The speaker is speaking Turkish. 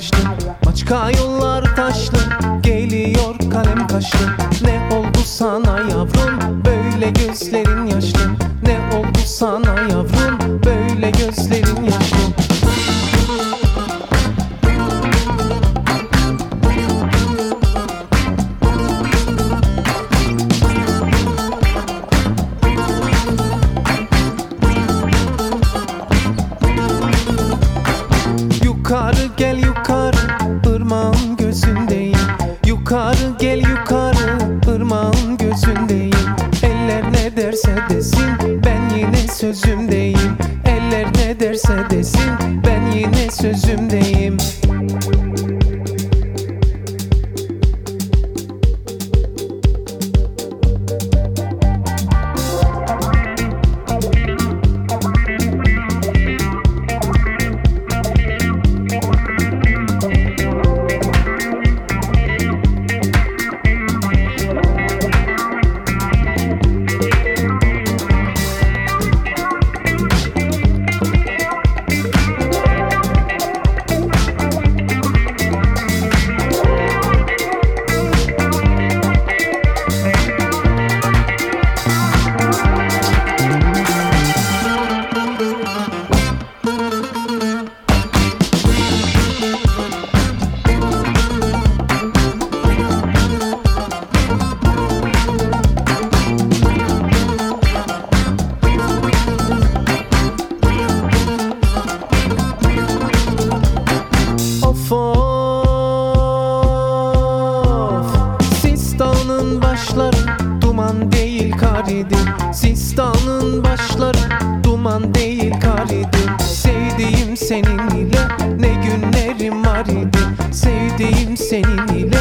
yaşlı. Başka yollar taşlı, geliyor kalem kaşlı. Ne oldu sana yavrum, böyle gözlerin yaşlı? Ne oldu sana yavrum, böyle gözlerin yaşlı? Yukarı gel yukarı, ırmağın gözündeyim. Yukarı gel yukarı, ırmağın gözündeyim. Eller ne derse desin, ben yine sözümdeyim. Eller ne derse desin, ben yine sözümdeyim. Sistan'ın başları duman değil kar idi. Sistan'ın başları duman değil kar idi. Sevdiğim senin ile ne günlerim var idi. Sevdiğim senin ile